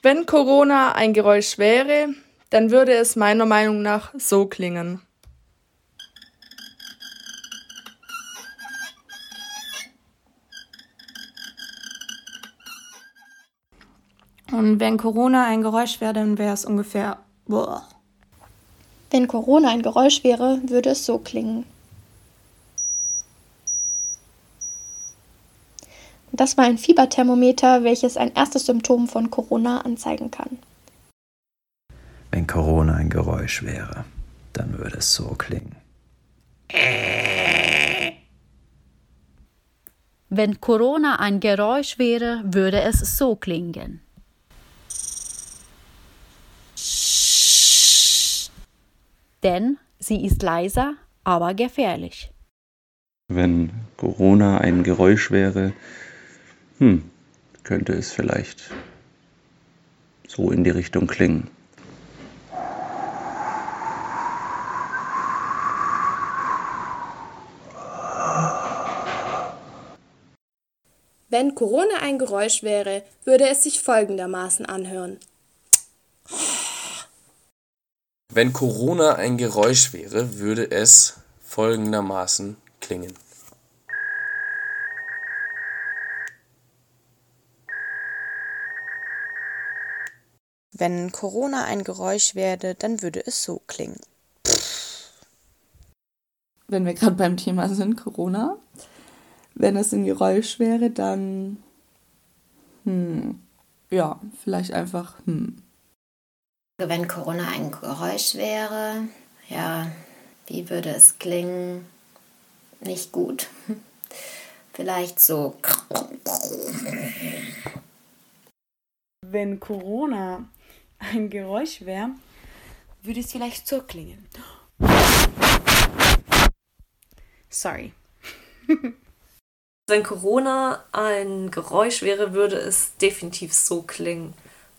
Wenn Corona ein Geräusch wäre, dann würde es meiner Meinung nach so klingen. Und wenn Corona ein Geräusch wäre, dann wäre es ungefähr... Boah. Wenn Corona ein Geräusch wäre, würde es so klingen. Das war ein Fieberthermometer, welches ein erstes Symptom von Corona anzeigen kann. Wenn Corona ein Geräusch wäre, dann würde es so klingen. Wenn Corona ein Geräusch wäre, würde es so klingen. Denn sie ist leiser, aber gefährlich. Wenn Corona ein Geräusch wäre, könnte es vielleicht so in die Richtung klingen. Wenn Corona ein Geräusch wäre, würde es sich folgendermaßen anhören. Wenn Corona ein Geräusch wäre, würde es folgendermaßen klingen. Wenn Corona ein Geräusch wäre, dann würde es so klingen. Wenn wir gerade beim Thema sind, Corona. Wenn es ein Geräusch wäre, dann ja, vielleicht einfach Wenn Corona ein Geräusch wäre, ja, wie würde es klingen? Nicht gut. Vielleicht so. Wenn Corona ein Geräusch wäre, würde es vielleicht so klingen. Sorry. Wenn Corona ein Geräusch wäre, würde es definitiv so klingen.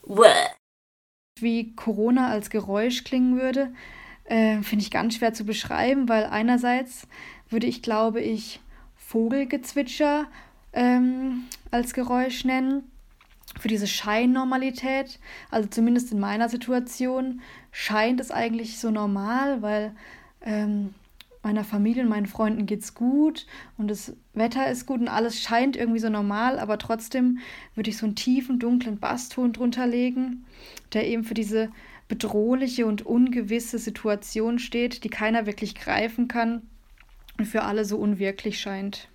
Wie Corona als Geräusch klingen würde, finde ich ganz schwer zu beschreiben, weil einerseits würde ich, glaube ich, Vogelgezwitscher als Geräusch nennen, für diese Scheinnormalität. Also zumindest in meiner Situation scheint es eigentlich so normal, weil meiner Familie und meinen Freunden geht's gut und das Wetter ist gut und alles scheint irgendwie so normal, aber trotzdem würde ich so einen tiefen, dunklen Basston drunter legen, der eben für diese bedrohliche und ungewisse Situation steht, die keiner wirklich greifen kann und für alle so unwirklich scheint.